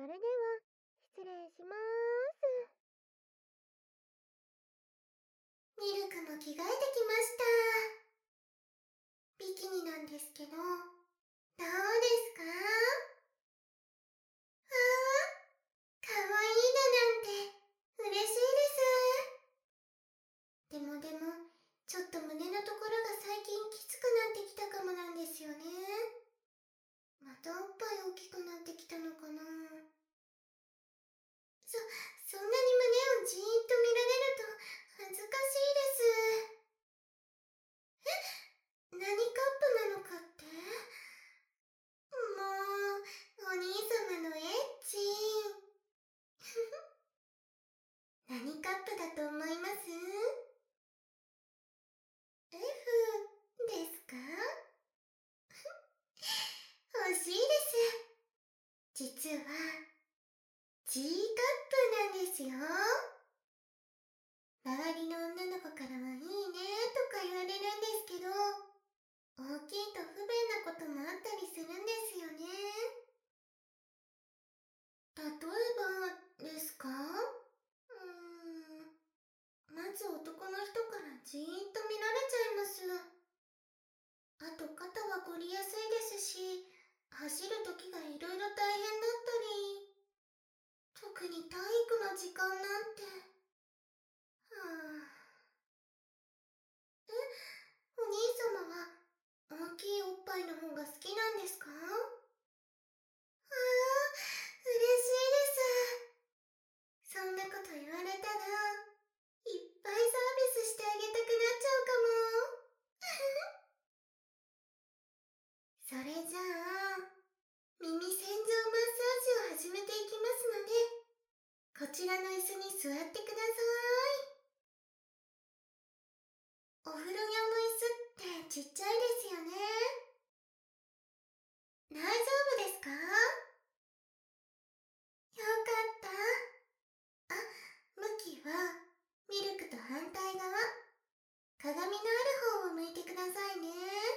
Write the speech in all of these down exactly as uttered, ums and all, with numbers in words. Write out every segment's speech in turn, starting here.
それでは失礼しまーす。 ミルクも着替えてきました。ビキニなんですけど、どうですか？あー、かわいいだなんて嬉しいです。でもでも、ちょっと胸のところが最近きつくなってきたかもなんですよね。またおっぱい大きくなってきたのかな。そ、そんなに胸をじーっと見られると恥ずかしいです。え、何カップなのかって？もう、お兄様のエッチ。何カップだと思います？ F ですか？惜しいです。実は G カップなんですよ。周りの女の子からはいいねとか言われるんですけど、大きいと不便なこともあったりするんですよね。例えばですか？うーん、まず男の人からじーっと見られちゃいます。あと肩は凝りやすいですし、走るときがいろいろ大変だったり、特に体育の時間なんて。はぁ。え、お兄様は大きいおっぱいの方が好きなんですか？ああ、嬉しいです。そんなこと言われたら、いっぱいサービスしてあげたくなっちゃうかも。それじゃあ、耳洗浄マッサージを始めていきますので、こちらの椅子に座ってください。お風呂用の椅子ってちっちゃいですよね。大丈夫ですか？よかった。あ、向きはミルクと反対側、鏡のある方を向いてくださいね。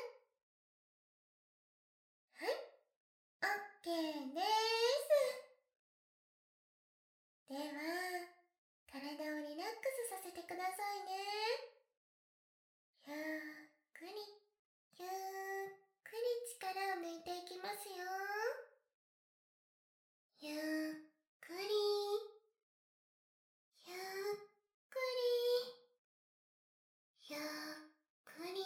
はい、オッケーです。では、体をリラックスさせてくださいね。ゆっくり、ゆっくり力を抜いていきますよ。ゆっくり、ゆっくり、ゆっくり、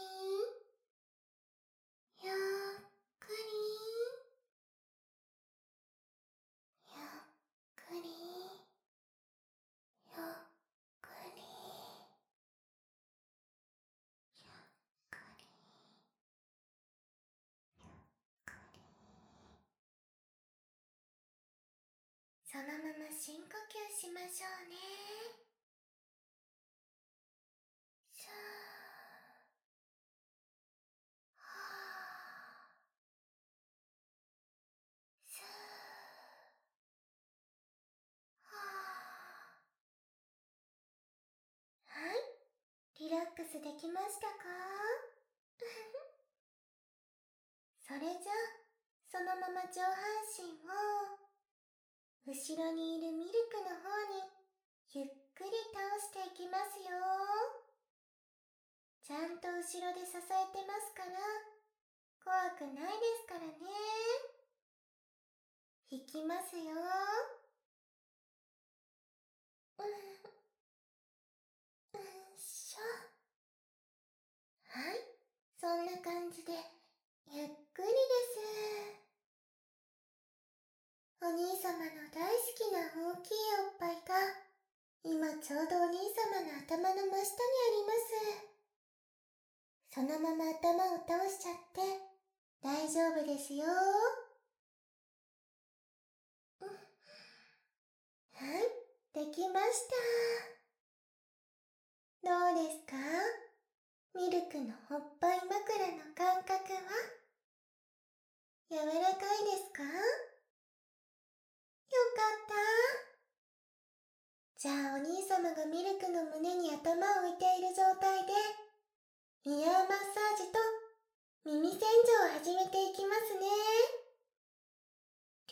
ゆっくり、ゆっくり、ゆっくり、ゆっくり。そのまま深呼吸しましょうね。しゃー。はー。すー。はー。はい、リラックスできましたか？それじゃあ、そのまま上半身を後ろにいるミルクの方にゆっくり倒していきますよ。ちゃんと後ろで支えてますから、怖くないですからね。いきますよ。うん、うんしょ。はい、そんな感じでゆっくりです。お兄様の大好きな大きいおっぱいが今ちょうどお兄様の頭の真下にあります。そのまま頭を倒しちゃって大丈夫ですよ。うん、はい、できました。どうですか？ミルクのおっぱい枕の感覚は柔らかいですか？よかった。じゃあお兄様がミルクの胸に頭を置いている状態でイヤーマッサージと耳洗浄を始めていきますね。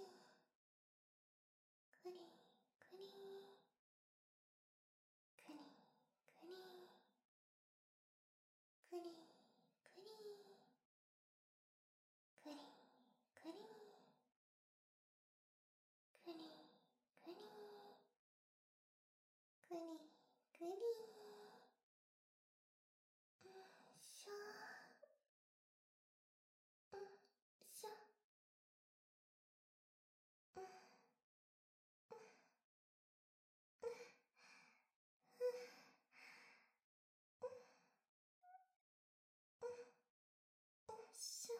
くりくりくりくりくりくりくりくりくりくりくりくりくりくりしょしょしょ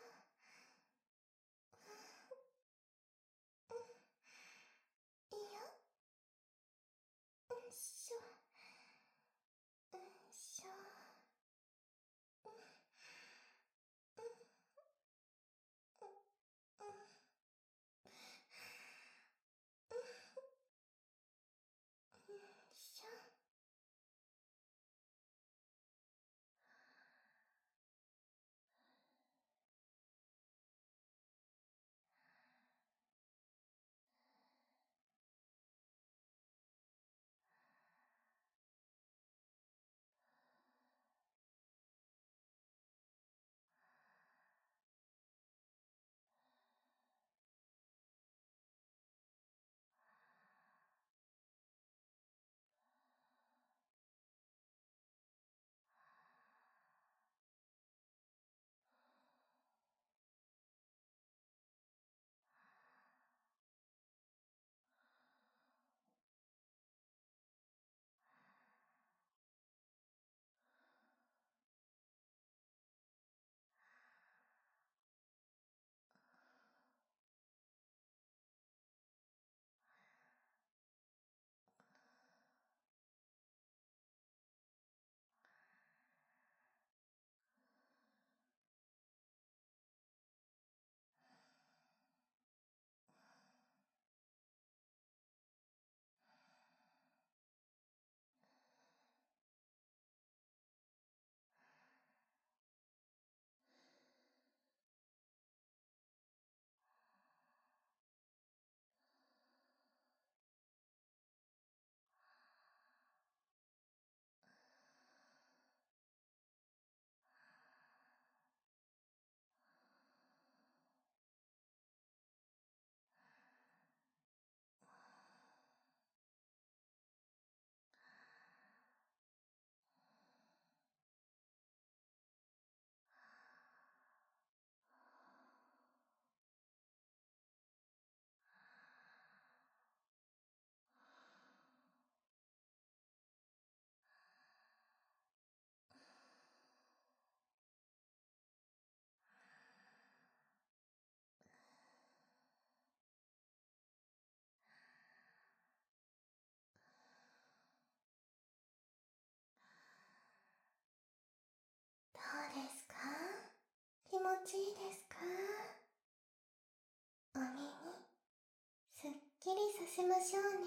いいよしょしょしょどうですか？気持ちいいですか？お耳すっきりさせましょうね。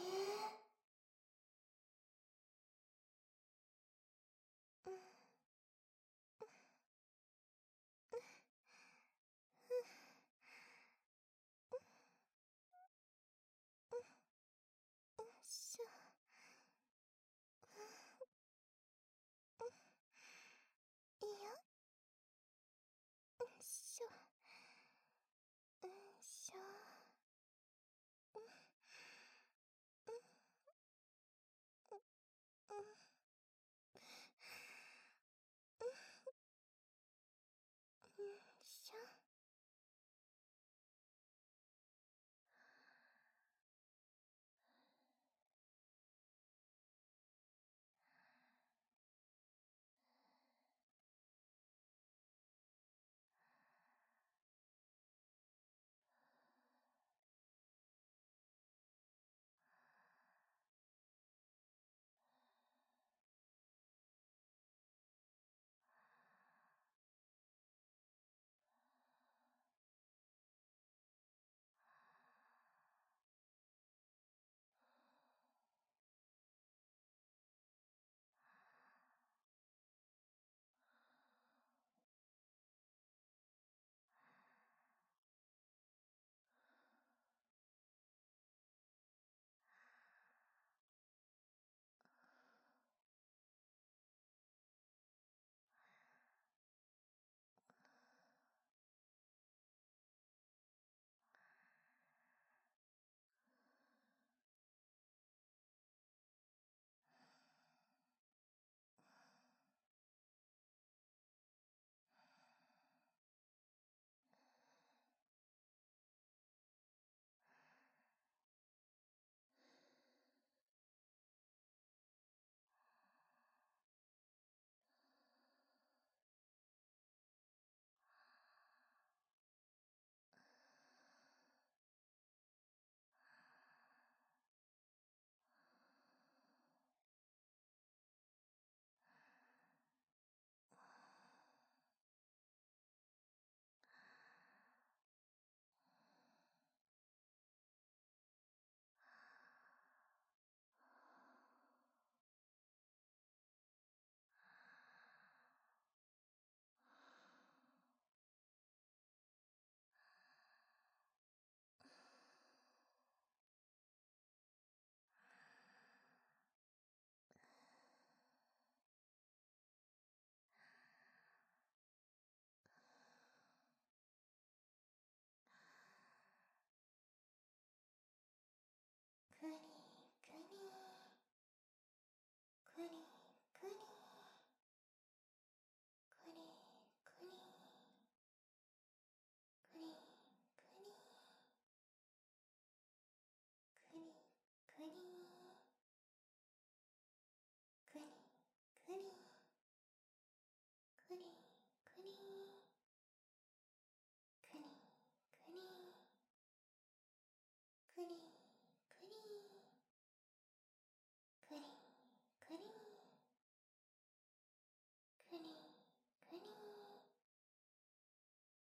しょいいよしょしょ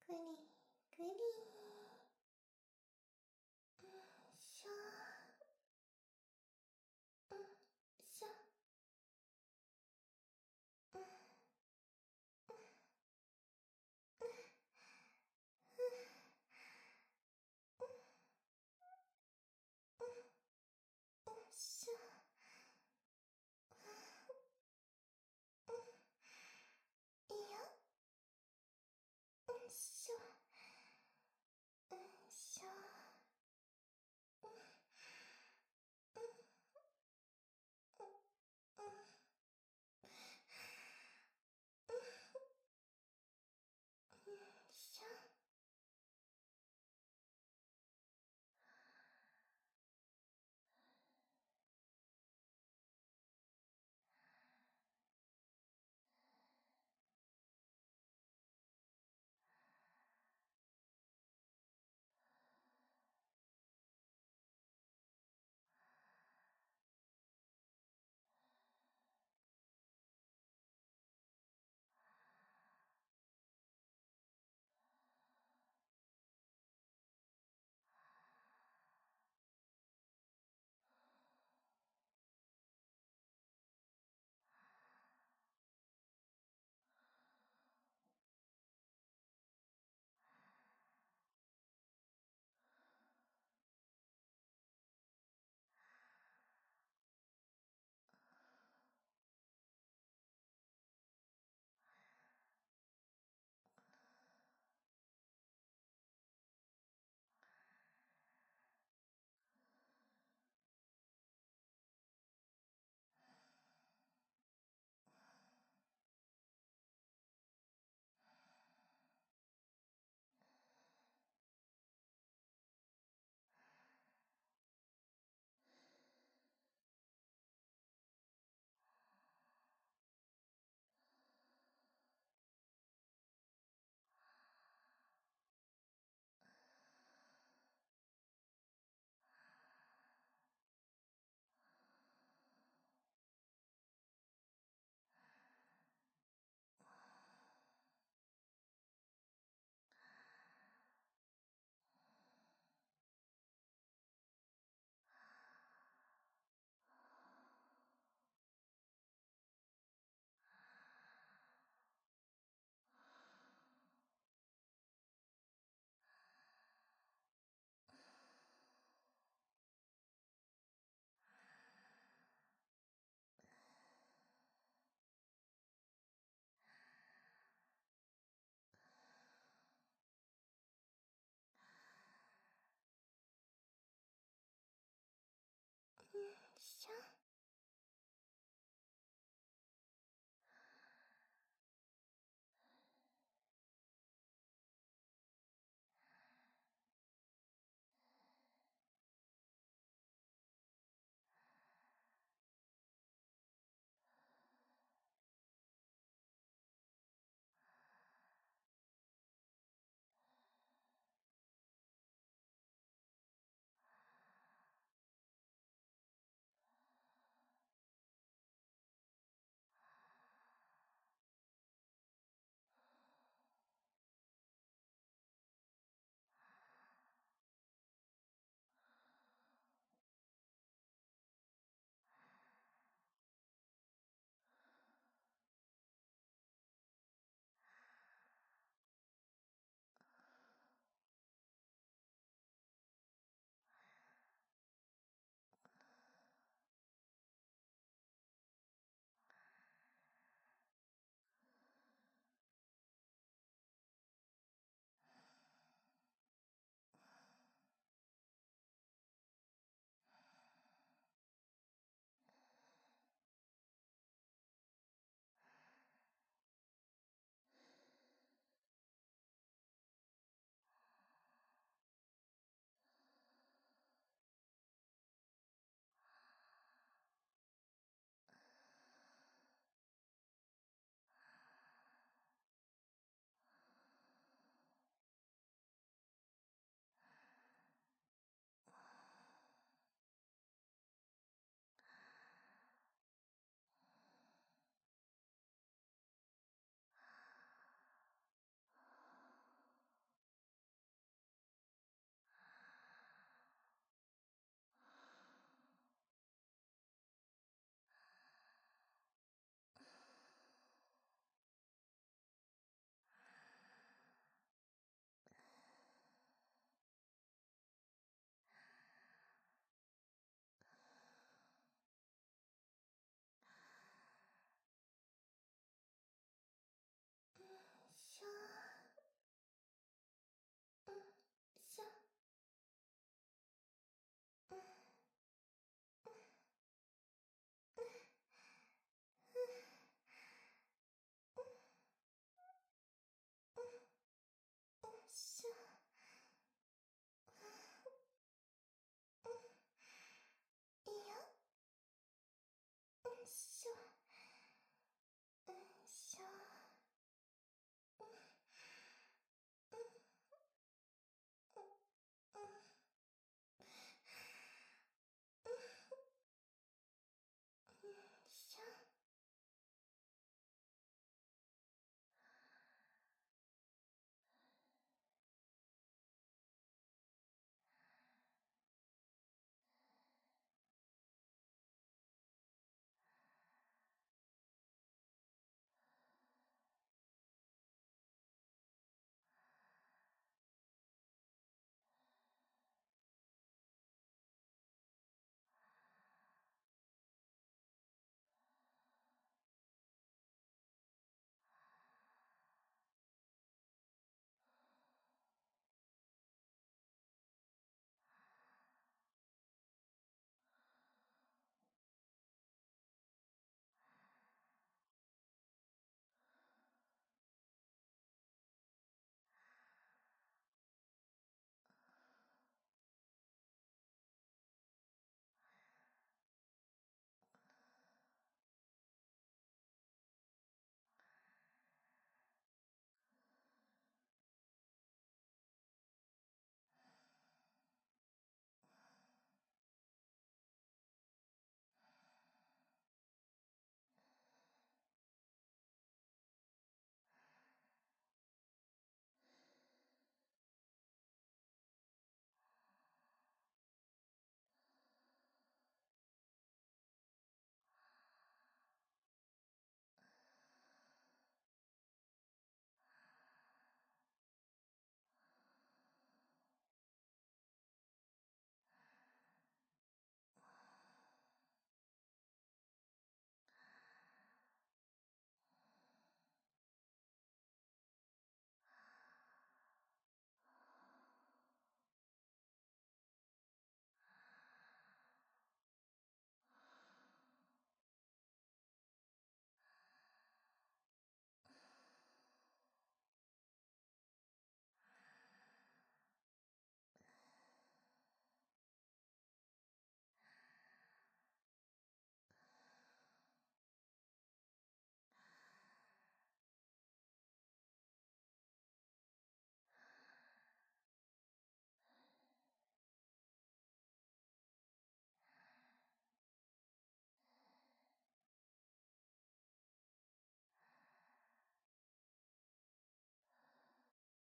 ぐりぐり。よいしょ。よいしょ。よいしょ。いいよ。よいしょ。よいしょ。よいしょ。よいしょ。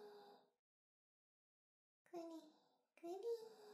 くりくり。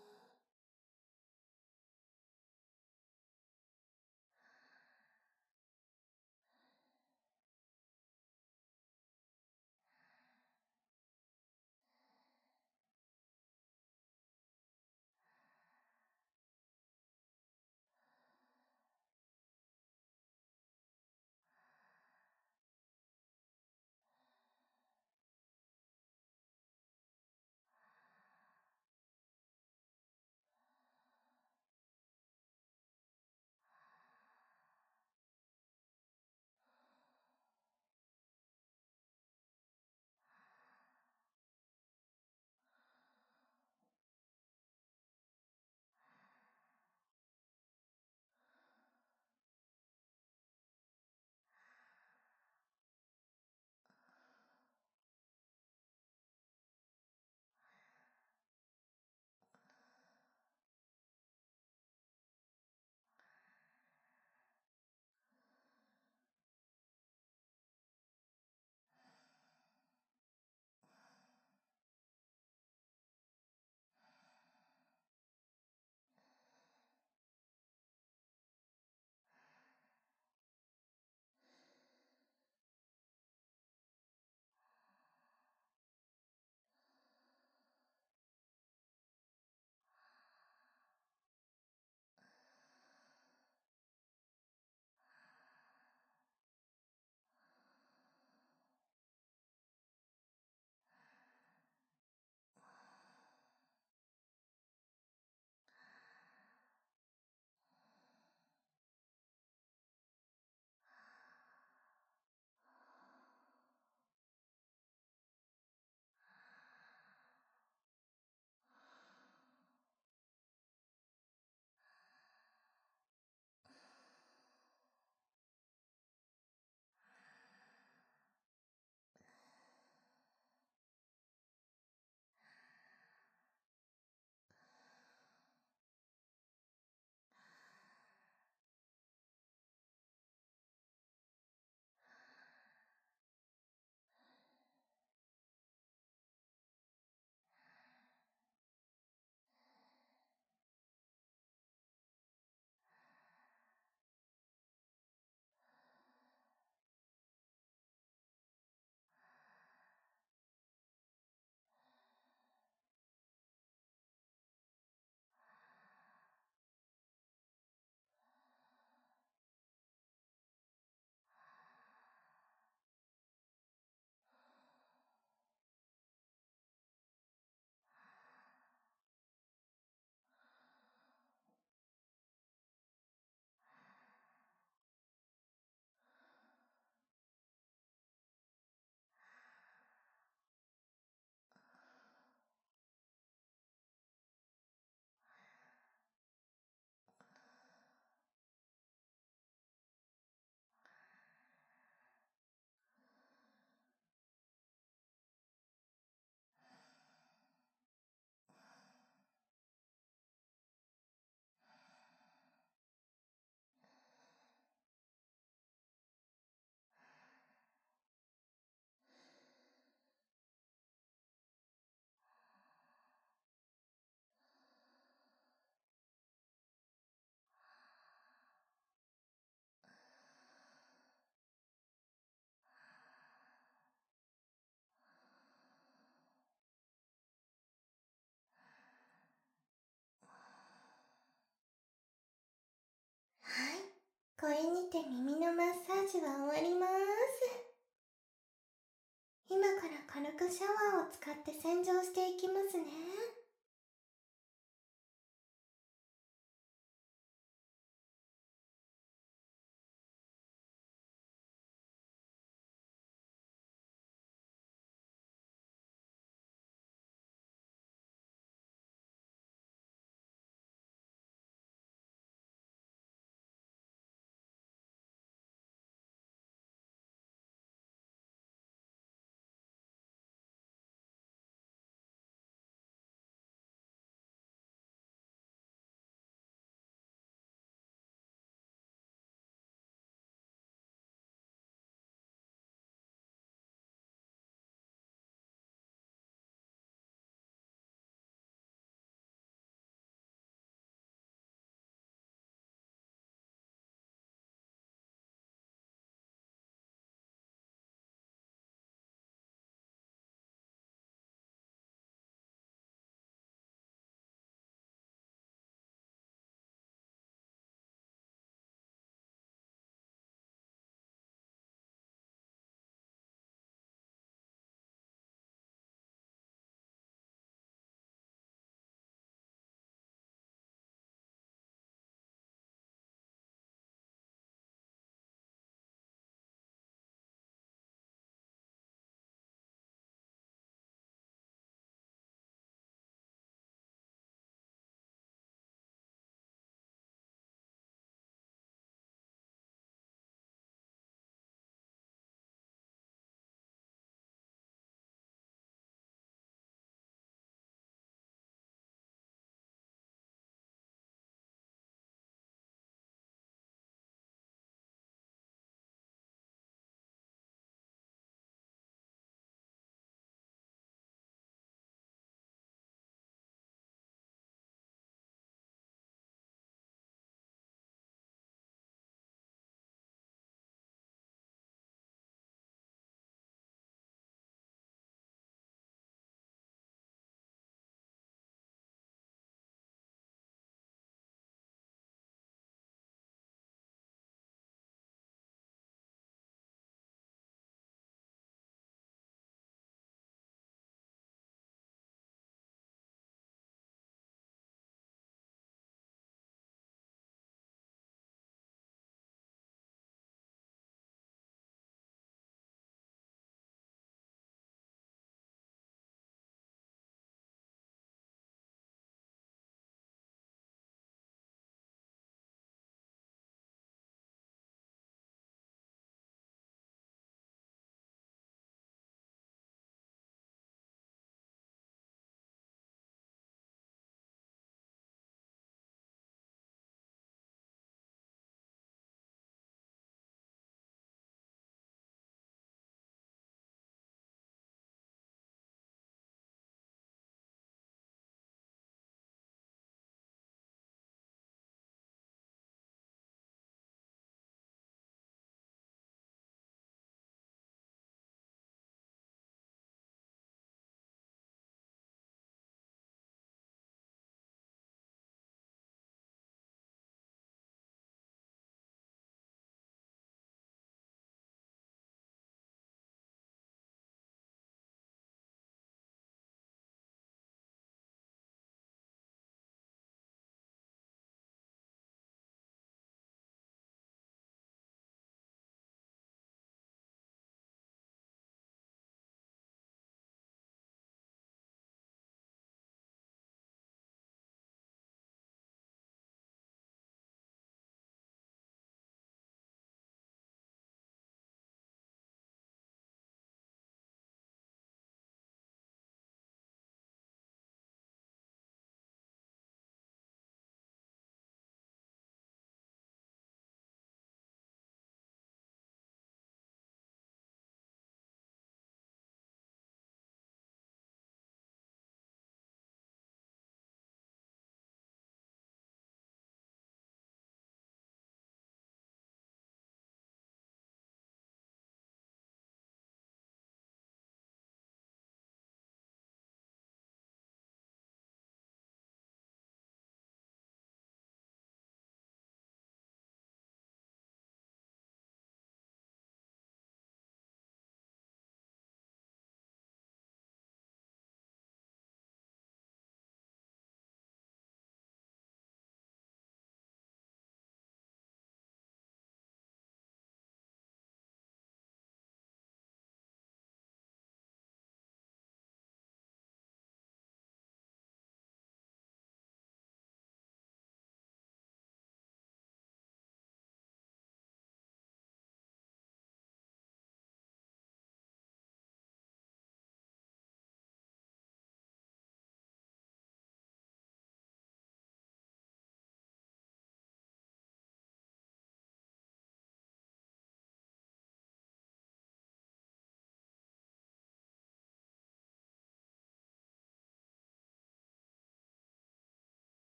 はい、これにて耳のマッサージは終わりまーす。今から軽く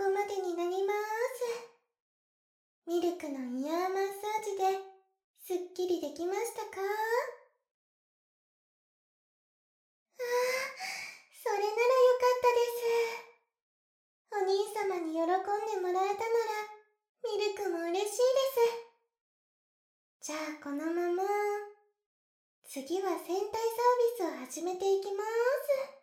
までになります。ミルクのイヤーマッサージですっきりできましたか？ああ、それならよかったです。お兄様に喜んでもらえたなら、ミルクも嬉しいです。じゃあこのまま、次は戦隊サービスを始めていきます。